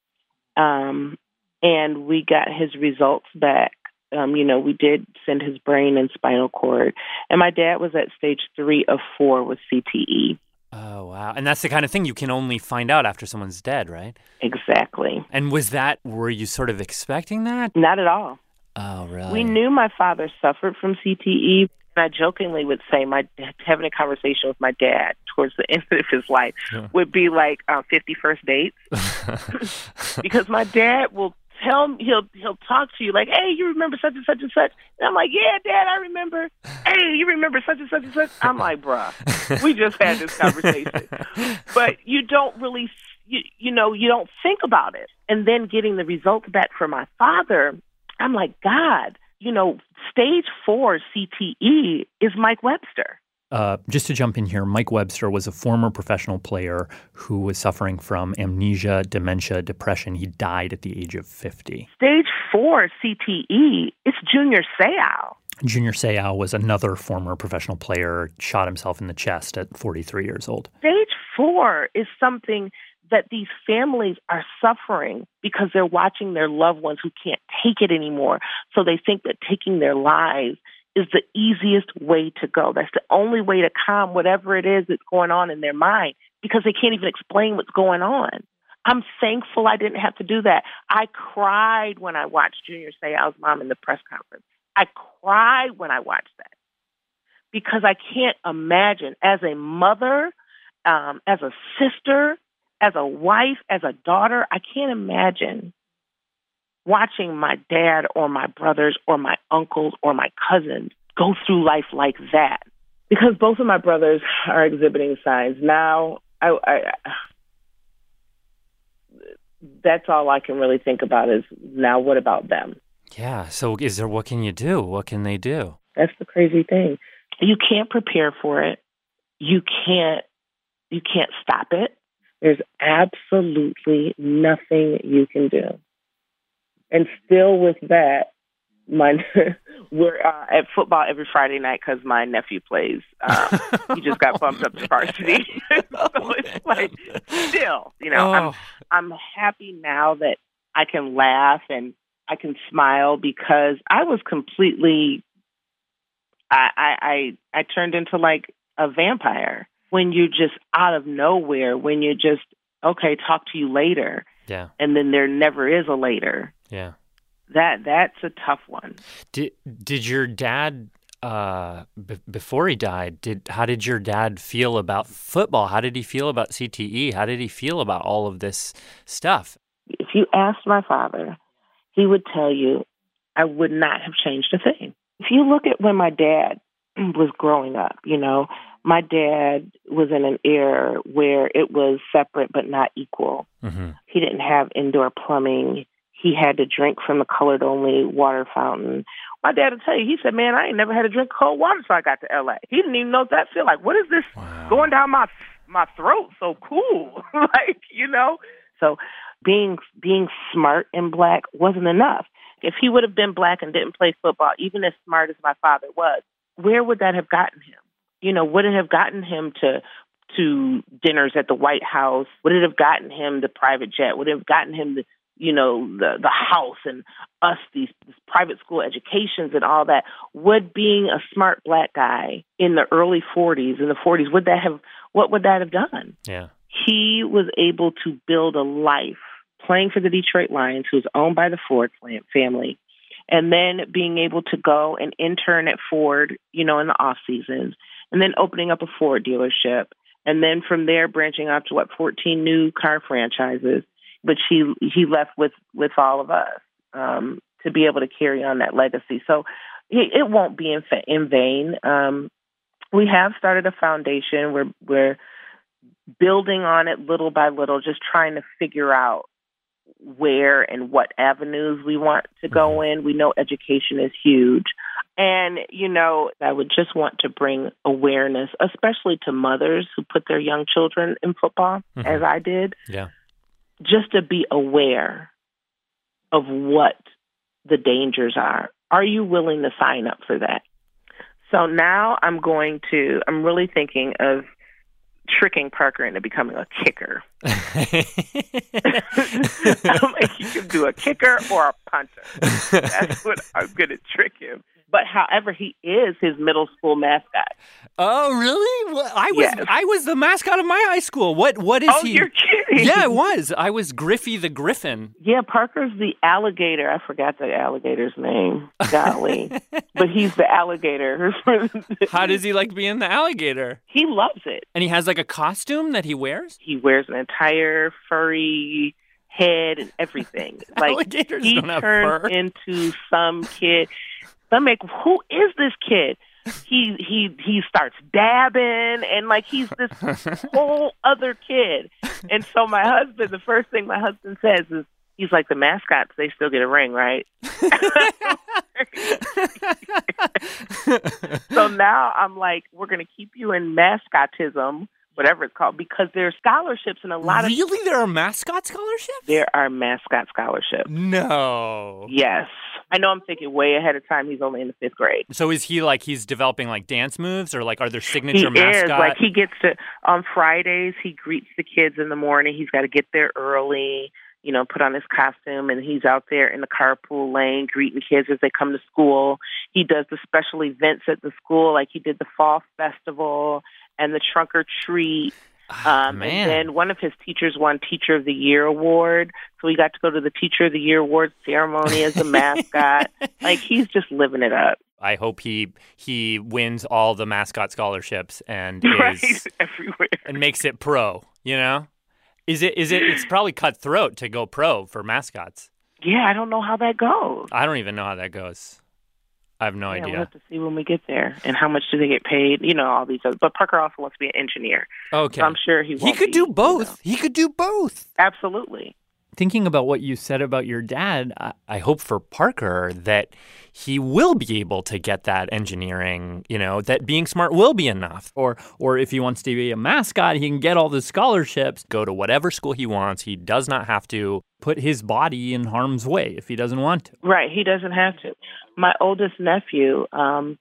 And we got his results back. We did send his brain and spinal cord, and my dad was at stage 3 of 4 with CTE. Oh, wow. And that's the kind of thing you can only find out after someone's dead, right? Exactly. And were you sort of expecting that? Not at all. Oh, really? We knew my father suffered from CTE. And I jokingly would say having a conversation with my dad towards the end of his life would be like 50 first dates. Because my dad will he'll talk to you like, hey, you remember such and such and such? And I'm like, yeah, Dad, I remember. Hey, you remember such and such and such? I'm like, bruh, we just had this conversation. But you don't really, you don't think about it. And then getting the results back from my father, I'm like, God, stage 4 CTE is Mike Webster. Just to jump in here, Mike Webster was a former professional player who was suffering from amnesia, dementia, depression. He died at the age of 50. Stage 4 CTE is Junior Seau. Junior Seau was another former professional player, shot himself in the chest at 43 years old. Stage 4 is something that these families are suffering because they're watching their loved ones who can't take it anymore. So they think that taking their lives is the easiest way to go. That's the only way to calm whatever it is that's going on in their mind because they can't even explain what's going on. I'm thankful I didn't have to do that. I cried when I watched Junior Seau's mom in the press conference. I cried when I watched that because I can't imagine as a mother, as a sister, as a wife, as a daughter, I can't imagine watching my dad or my brothers or my uncles or my cousins go through life like that. Because both of my brothers are exhibiting signs. Now, that's all I can really think about is now what about them? Yeah, so what can you do? What can they do? That's the crazy thing. You can't prepare for it. You can't stop it. There's absolutely nothing you can do. And still with that, we're at football every Friday night because my nephew plays. He just got bumped up to varsity. So it's like, still, I'm happy now that I can laugh and I can smile because I was completely, I turned into like a vampire when you're just out of nowhere, when you're just okay, talk to you later. Yeah. And then there never is a later. Yeah. That's a tough one. Did your dad before he died, how did your dad feel about football? How did he feel about CTE? How did he feel about all of this stuff? If you asked my father, he would tell you I would not have changed a thing. If you look at when my dad was growing up, my dad was in an era where it was separate but not equal. Mm-hmm. He didn't have indoor plumbing. He had to drink from the colored-only water fountain. My dad would tell you, he said, man, I ain't never had to drink cold water until I got to L.A. He didn't even know what that felt like. What is this going down my throat so cool? So being smart and Black wasn't enough. If he would have been Black and didn't play football, even as smart as my father was, where would that have gotten him? Would it have gotten him to dinners at the White House? Would it have gotten him the private jet? Would it have gotten him the house and us, these private school educations and all that? Would being a smart Black guy in the early 40s, what would that have done? Yeah. He was able to build a life playing for the Detroit Lions, who was owned by the Ford family, and then being able to go and intern at Ford, in the off seasons, and then opening up a Ford dealership, and then from there branching off to 14 new car franchises, which he left with all of us to be able to carry on that legacy. So it won't be in vain. We have started a foundation. We're building on it little by little, just trying to figure out where and what avenues we want to go in. We know education is huge. And, I would just want to bring awareness, especially to mothers who put their young children in football, as I did. Yeah. Just to be aware of what the dangers are. Are you willing to sign up for that? So now I'm really thinking of tricking Parker into becoming a kicker. I'm like, you can do a kicker or a punter. That's what I'm going to trick him. But however, he is his middle school mascot. Oh, really? Well, I was the mascot of my high school. What is he? Oh, you're kidding. Yeah, I was. I was Griffey the Griffin. Yeah, Parker's the alligator. I forgot the alligator's name. Golly. But he's the alligator. How does he like being the alligator? He loves it. And he has like a costume that he wears? He wears an entire furry head and everything. Alligators he don't have turns fur. into some kid. I'm like, who is this kid? He starts dabbing and he's this whole other kid. And so the first thing my husband says is, he's like, the mascots, they still get a ring, right? So now I'm like, we're going to keep you in mascotism, whatever it's called, because there are scholarships and a lot of... Really? There are mascot scholarships? There are mascot scholarships. No. Yes. I know I'm thinking way ahead of time. He's only in the 5th grade. So is he he's developing dance moves, or are there signature mascot? He is. He gets to, on Fridays, he greets the kids in the morning. He's got to get there early, put on his costume, and he's out there in the carpool lane greeting kids as they come to school. He does the special events at the school, like he did the fall festival and the trunk or treat. And then one of his teachers won Teacher of the Year award, so he got to go to the Teacher of the Year award ceremony as a mascot. He's just living it up. I hope he wins all the mascot scholarships and is everywhere and makes it pro. It's probably cutthroat to go pro for mascots. Yeah, I don't know how that goes. I don't even know how that goes. I have no idea. We'll have to see when we get there. And how much do they get paid? All these other. But Parker also wants to be an engineer. Okay. So I'm sure he could do both. He could do both. Absolutely. Thinking about what you said about your dad, I hope for Parker that he will be able to get that engineering, that being smart will be enough. Or if he wants to be a mascot, he can get all the scholarships, go to whatever school he wants. He does not have to put his body in harm's way if he doesn't want to. Right. He doesn't have to. My oldest nephew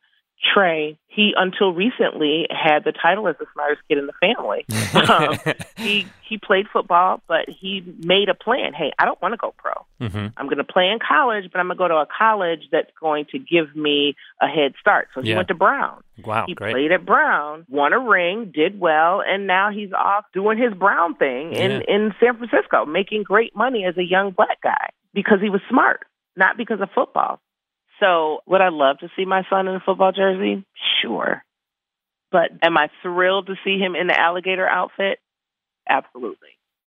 Trey, he until recently had the title as the smartest kid in the family. He played football, but he made a plan. Hey, I don't want to go pro. Mm-hmm. I'm going to play in college, but I'm going to go to a college that's going to give me a head start. So he went to Brown. Wow, he great. played at Brown, won a ring, did well, and now he's off doing his Brown thing in San Francisco, making great money as a young black guy because he was smart, not because of football. So would I love to see my son in a football jersey? Sure. But am I thrilled to see him in the alligator outfit? Absolutely.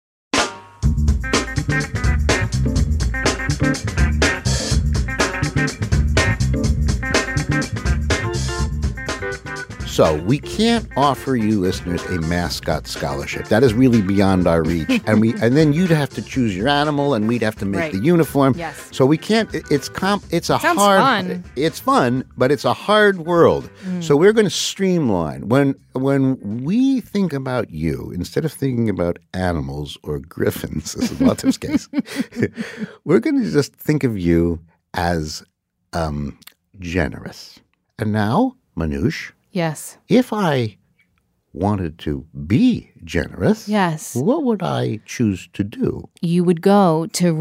So we can't offer you listeners a mascot scholarship. That is really beyond our reach. And then you'd have to choose your animal, and we'd have to make the uniform. Yes. So we can't. It's Sounds fun. It's fun, but it's a hard world. So we're going to streamline. When we think about you, instead of thinking about animals or griffins, as in Latif's case, we're going to just think of you as generous. And now, Manoush. Yes. If I wanted to be generous, yes, what would I choose to do? You would go to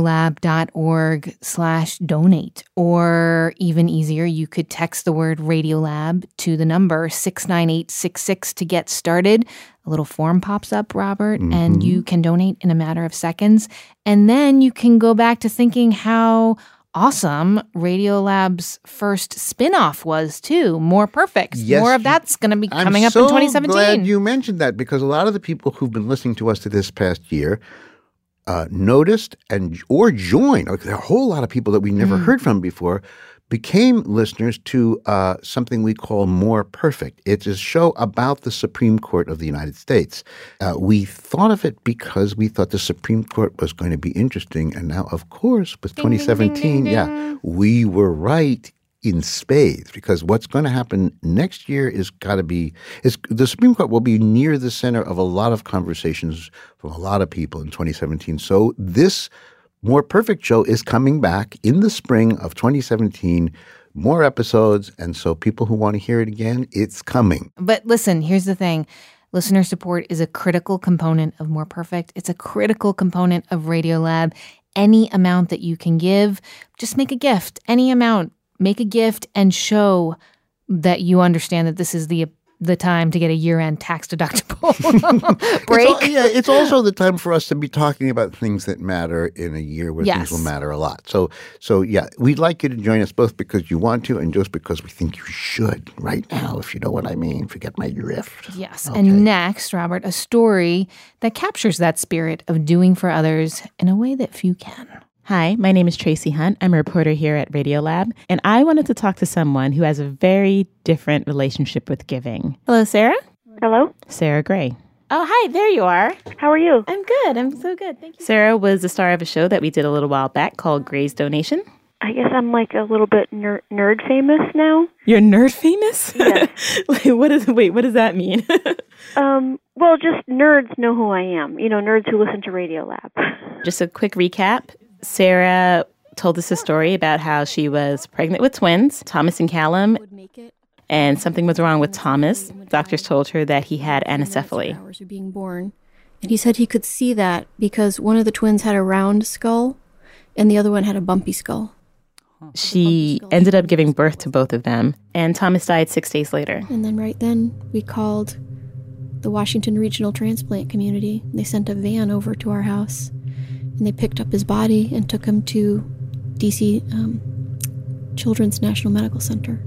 radiolab.org/donate, or even easier, you could text the word Radiolab to the number 69866 to get started. A little form pops up, Robert, and you can donate in a matter of seconds. And then you can go back to thinking how awesome Radiolab's first spin-off was, too. More Perfect. Yes, more of that's going to be coming up in 2017. I'm so glad you mentioned that, because a lot of the people who've been listening to us to this past year noticed or joined. There are a whole lot of people that we never heard from before became listeners to something we call More Perfect. It's a show about the Supreme Court of the United States. We thought of it because we thought the Supreme Court was going to be interesting. And now, of course, with 2017, we were right in spades, because what's going to happen next year is got to be the Supreme Court will be near the center of a lot of conversations from a lot of people in 2017. So this More Perfect show is coming back in the spring of 2017, more episodes. And so people who want to hear it again, it's coming. But listen, here's the thing. Listener support is a critical component of More Perfect. It's a critical component of Radiolab. Any amount that you can give, just make a gift. Any amount, make a gift and show that you understand that this is the time to get a year-end tax deductible break. It's also the time for us to be talking about things that matter in a year where things will matter a lot. So we'd like you to join us both because you want to and just because we think you should right now, if you know what I mean, if you get my drift. Yes. Okay. And next, Robert, a story that captures that spirit of doing for others in a way that few can. Hi, my name is Tracy Hunt. I'm a reporter here at Radiolab, and I wanted to talk to someone who has a very different relationship with giving. Hello, Sarah? Hello? Sarah Gray. Oh, hi, there you are. How are you? I'm good. I'm so good. Thank you. Sarah was the star of a show that we did a little while back called Gray's Donation. I guess I'm like a little bit nerd famous now. You're nerd famous? Yes. What does that mean? Well, just nerds know who I am. You know, nerds who listen to Radiolab. Just a quick recap. Sarah told us a story about how she was pregnant with twins, Thomas and Callum, and something was wrong with Thomas. Doctors told her that he had anencephaly. Hours of being born, and he said he could see that because one of the twins had a round skull, and the other one had a bumpy skull. She ended up giving birth to both of them, and Thomas died 6 days later. And then right then, we called the Washington Regional Transplant Community. They sent a van over to our house. And they picked up his body and took him to D.C. Children's National Medical Center.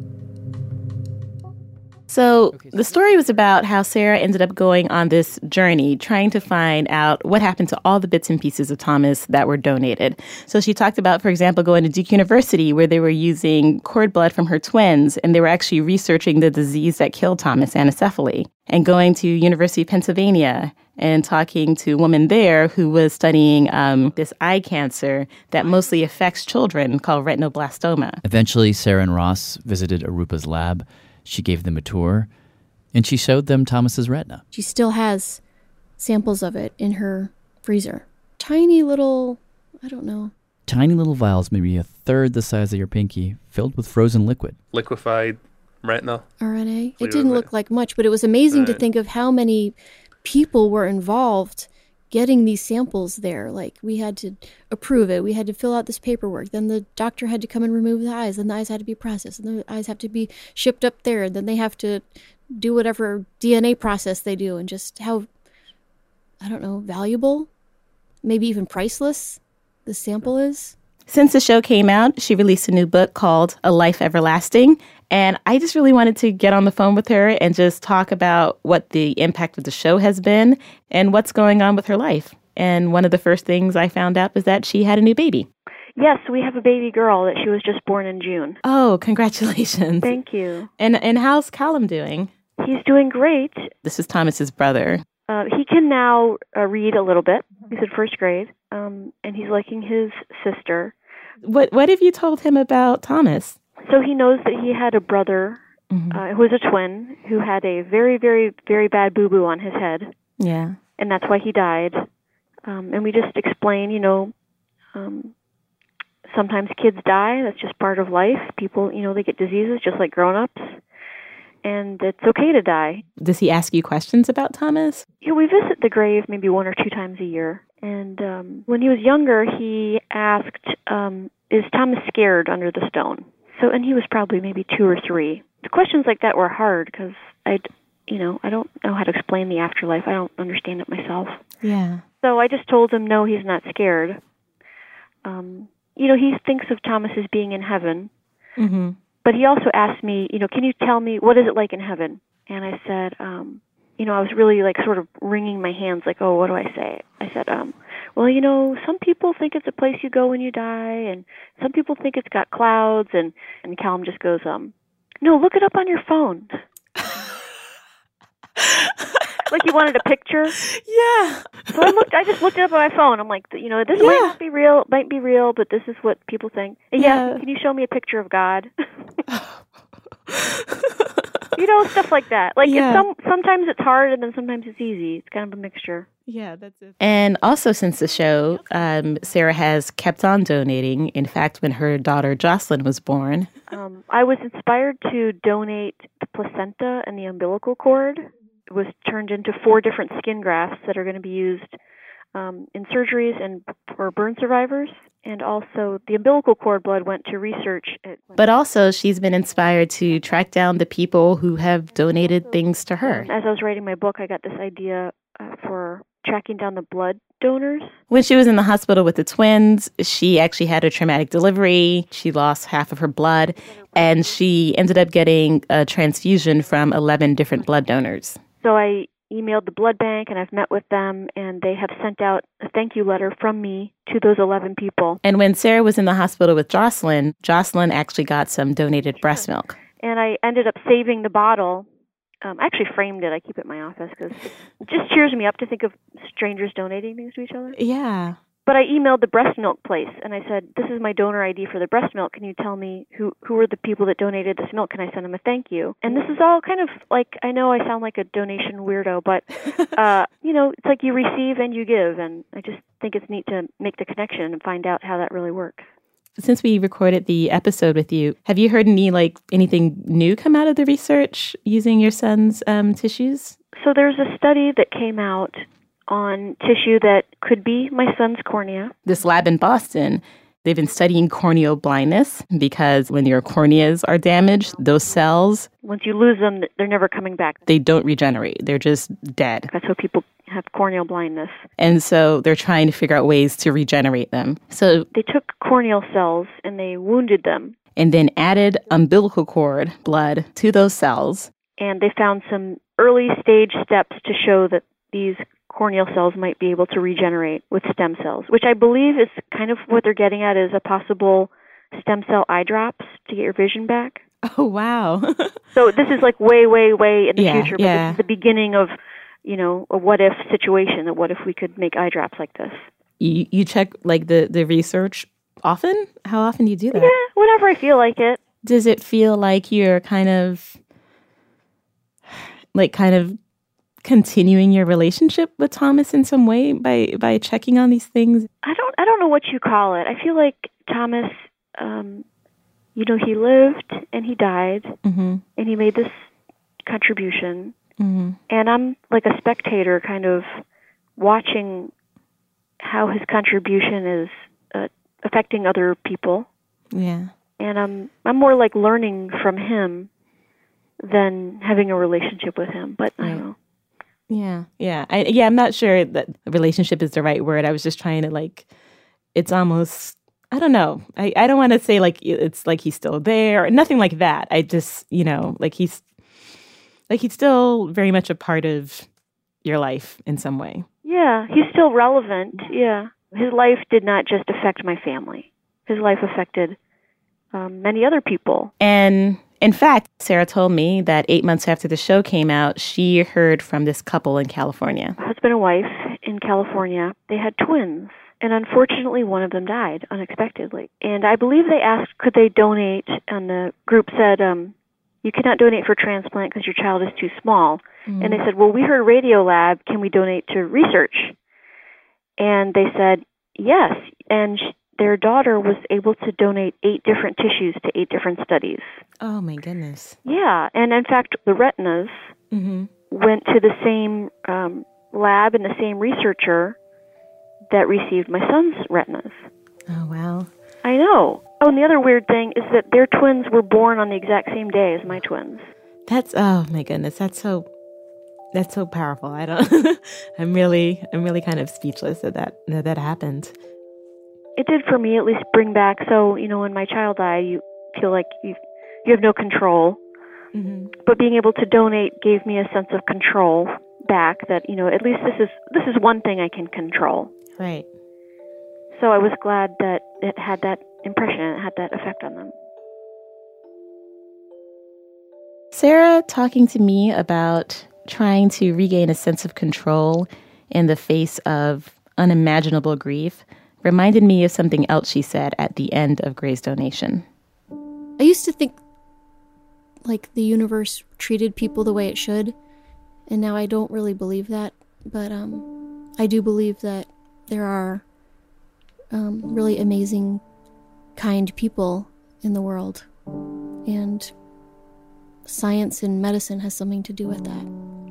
So the story was about how Sarah ended up going on this journey, trying to find out what happened to all the bits and pieces of Thomas that were donated. So she talked about, for example, going to Duke University, where they were using cord blood from her twins, and they were actually researching the disease that killed Thomas, anencephaly, and going to University of Pennsylvania and talking to a woman there who was studying this eye cancer that mostly affects children called retinoblastoma. Eventually, Sarah and Ross visited Arupa's lab. She gave them a tour, and she showed them Thomas's retina. She still has samples of it in her freezer. Tiny little, I don't know. Tiny little vials, maybe a third the size of your pinky, filled with frozen liquid. Liquefied retinal? RNA. It didn't look like much, but it was amazing to think of how many people were involved getting these samples there. Like, we had to approve it. We had to fill out this paperwork. Then the doctor had to come and remove the eyes. Then the eyes had to be processed. And the eyes have to be shipped up there. And then they have to do whatever DNA process they do. And just how, I don't know, valuable, maybe even priceless the sample is. Since the show came out, she released a new book called A Life Everlasting. And I just really wanted to get on the phone with her and just talk about what the impact of the show has been and what's going on with her life. And one of the first things I found out was that she had a new baby. Yes, we have a baby girl that she was just born in June. Oh, congratulations. Thank you. And how's Callum doing? He's doing great. This is Thomas's brother. He can now read a little bit. He's in first grade, and he's liking his sister. What have you told him about Thomas? So he knows that he had a brother who was a twin who had a very, very, very bad boo-boo on his head. Yeah. And that's why he died. And we just explain, sometimes kids die. That's just part of life. People, they get diseases just like grown-ups. And it's okay to die. Does he ask you questions about Thomas? Yeah, we visit the grave maybe 1 or 2 times a year. And when he was younger, he asked, is Thomas scared under the stone? And he was probably maybe 2 or 3. The questions like that were hard because I don't know how to explain the afterlife. I don't understand it myself. Yeah. So I just told him, no, he's not scared. He thinks of Thomas as being in heaven. Mm-hmm. But he also asked me, can you tell me, what is it like in heaven? And I said, I was really like sort of wringing my hands like, oh, what do I say? I said, well, some people think it's a place you go when you die, and some people think it's got clouds, and Callum just goes, no, look it up on your phone. Like he wanted a picture. Yeah. So I just looked it up on my phone. I'm like, this might not be real, might be real, but this is what people think. And yeah, can you show me a picture of God? Stuff like that. Like sometimes it's hard, and then sometimes it's easy. It's kind of a mixture. Yeah, that's it. And also since the show, Sarah has kept on donating. In fact, when her daughter Jocelyn was born, I was inspired to donate the placenta and the umbilical cord. It was turned into 4 different skin grafts that are going to be used in surgeries and for burn survivors. And also the umbilical cord blood went to research. But also she's been inspired to track down the people who have donated things to her. As I was writing my book, I got this idea for tracking down the blood donors. When she was in the hospital with the twins, she actually had a traumatic delivery. She lost half of her blood, and she ended up getting a transfusion from 11 different blood donors. So I emailed the blood bank, and I've met with them, and they have sent out a thank you letter from me to those 11 people. And when Sarah was in the hospital with Jocelyn actually got some donated breast milk. And I ended up saving the bottle. I actually framed it. I keep it in my office because it just cheers me up to think of strangers donating things to each other. Yeah. But I emailed the breast milk place, and I said, this is my donor ID for the breast milk. Can you tell me who are the people that donated this milk? Can I send them a thank you? And this is all kind of like, I know I sound like a donation weirdo, but, it's like you receive and you give. And I just think it's neat to make the connection and find out how that really works. Since we recorded the episode with you, have you heard anything new come out of the research using your son's tissues? So there's a study that came out on tissue that could be my son's cornea. This lab in Boston, they've been studying corneal blindness because when your corneas are damaged, those cells, once you lose them, they're never coming back. They don't regenerate. They're just dead. That's how people have corneal blindness. And so they're trying to figure out ways to regenerate them. So they took corneal cells and they wounded them. And then added umbilical cord blood to those cells. And they found some early stage steps to show that these corneal cells might be able to regenerate with stem cells, which I believe is kind of what they're getting at, is a possible stem cell eye drops to get your vision back. Oh, wow. So this is like way, way, way in the future, but this is the beginning of, a what-if situation, that what if we could make eye drops like this. You check, the research often? How often do you do that? Yeah, whenever I feel like it. Does it feel like you're kind of continuing your relationship with Thomas in some way by checking on these things? I don't know what you call it. I feel like Thomas he lived and he died, Mm-hmm. and he made this contribution. Mm-hmm. And I'm like a spectator kind of watching how his contribution is affecting other people. Yeah. And I'm more like learning from him than having a relationship with him. But I don't know. Yeah. I'm not sure that relationship is the right word. I was just trying to it's almost, I don't know. I don't want to say it's like he's still there or nothing like that. I just, he's still very much a part of your life in some way. Yeah, he's still relevant. Yeah. His life did not just affect my family. His life affected many other people. And in fact, Sarah told me that 8 months after the show came out, she heard from this couple in California. Husband and wife in California, they had twins. And unfortunately, one of them died unexpectedly. And I believe they asked, could they donate? And the group said, you cannot donate for transplant because your child is too small. Mm. And they said, well, we heard Radiolab. Can we donate to research? And they said, yes. And their daughter was able to donate 8 different tissues to 8 different studies. Oh, my goodness. Yeah. And in fact, the retinas went to the same lab and the same researcher that received my son's retinas. Oh, wow. I know. Oh, and the other weird thing is that their twins were born on the exact same day as my twins. Oh my goodness, that's so powerful. I don't. I'm really kind of speechless that happened. It did for me, at least, bring back. So when my child died, you feel like you have no control. Mm-hmm. But being able to donate gave me a sense of control back. That at least this is one thing I can control. Right. So I was glad that it had that impression, it had that effect on them. Sarah talking to me about trying to regain a sense of control in the face of unimaginable grief reminded me of something else she said at the end of Gray's donation. I used to think the universe treated people the way it should, and now I don't really believe that, but I do believe that there are really amazing, kind people in the world, and science and medicine has something to do with that.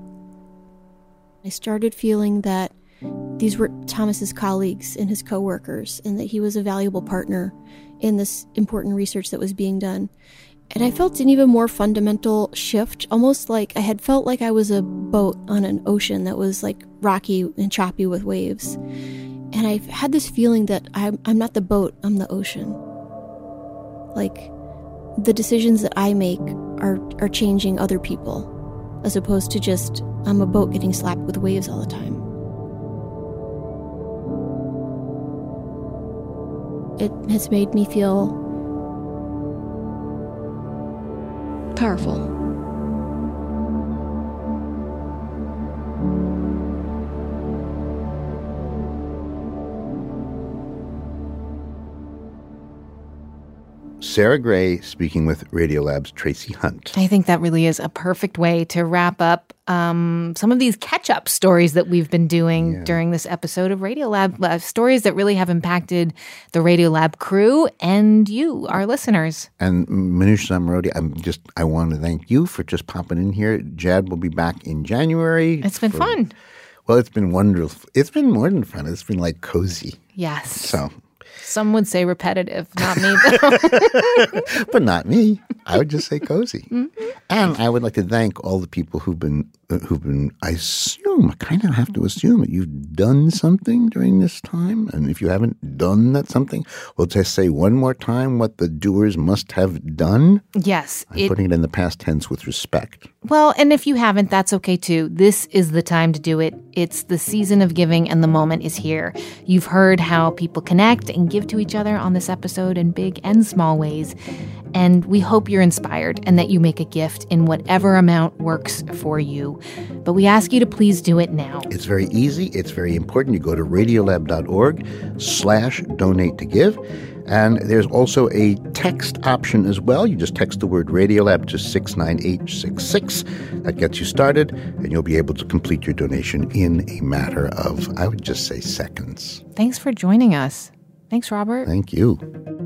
I started feeling that these were Thomas's colleagues and his coworkers, and that he was a valuable partner in this important research that was being done. And I felt an even more fundamental shift, almost like I had felt like I was a boat on an ocean that was rocky and choppy with waves. And I've had this feeling that I'm not the boat, I'm the ocean. The decisions that I make are changing other people, as opposed to just I'm a boat getting slapped with waves all the time. It has made me feel powerful. Sarah Gray speaking with Radiolab's Tracy Hunt. I think that really is a perfect way to wrap up some of these catch-up stories that we've been doing during this episode of Radiolab, stories that really have impacted the Radiolab crew and you, our listeners. And Manoush Zomorodi, I want to thank you for just popping in here. Jad will be back in January. It's been fun. Well, it's been wonderful. It's been more than fun. It's been cozy. Yes. So. Some would say repetitive, not me though. But not me. I would just say cozy. Mm-hmm. And I would like to thank all the people who've been, I kind of have to assume that you've done something during this time. And if you haven't done that something, we'll just say one more time what the doers must have done. Yes. I'm putting it in the past tense with respect. Well, and if you haven't, that's okay too. This is the time to do it. It's the season of giving and the moment is here. You've heard how people connect and give to each other on this episode in big and small ways. And we hope you're inspired and that you make a gift in whatever amount works for you. But we ask you to please do it now. It's very easy. It's very important. You go to radiolab.org/donate to give. And there's also a text option as well. You just text the word Radiolab to 69866. That gets you started, and you'll be able to complete your donation in a matter of, I would just say, seconds. Thanks for joining us. Thanks, Robert. Thank you.